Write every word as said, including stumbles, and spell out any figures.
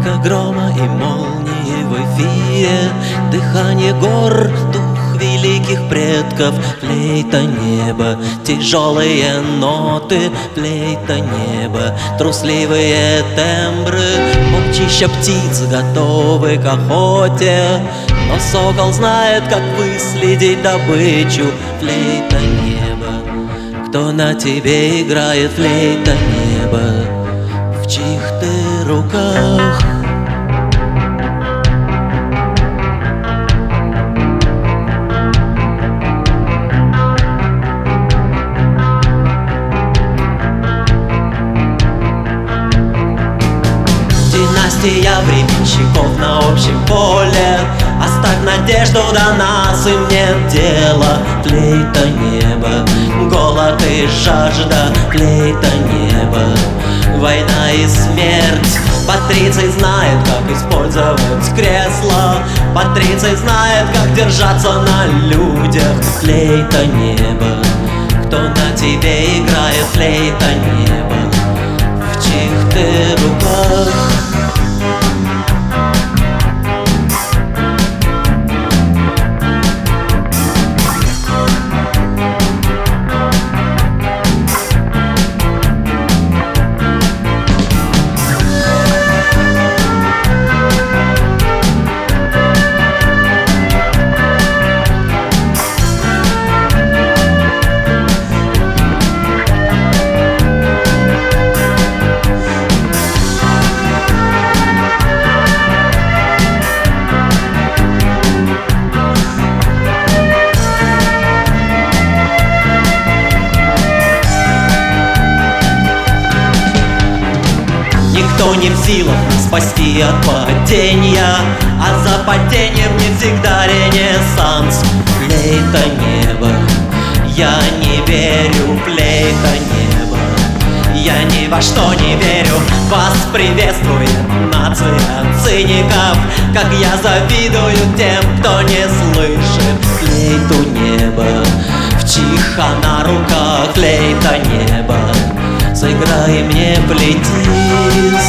Музыка грома и молнии в эфире, дыхание гор, дух великих предков, флейта неба, тяжелые ноты, флейта неба, трусливые тембры, полчища птиц готовы к охоте, но сокол знает, как выследить добычу, флейта неба. Кто на тебе играет, флейта неба, в чьих ты руках? Династия временщиков на общем поле, оставь надежду до нас, им нет дела. Флейта неба, голод и жажда, флейта неба, война и смерть. Патриций знает, как использовать кресло, Патриций знает, как держаться на людях. Флейта неба, кто на тебе играет, флейта неба, в чьих ты руках? Никто не в силах спасти от падения, а за падением не всегда ренессанс. Флейта неба, я не верю, флейта неба, я ни во что не верю. Вас приветствует нация циников, как я завидую тем, кто не слышит. Флейту неба, в чьих она руках, флейта неба, сыграй мне, плети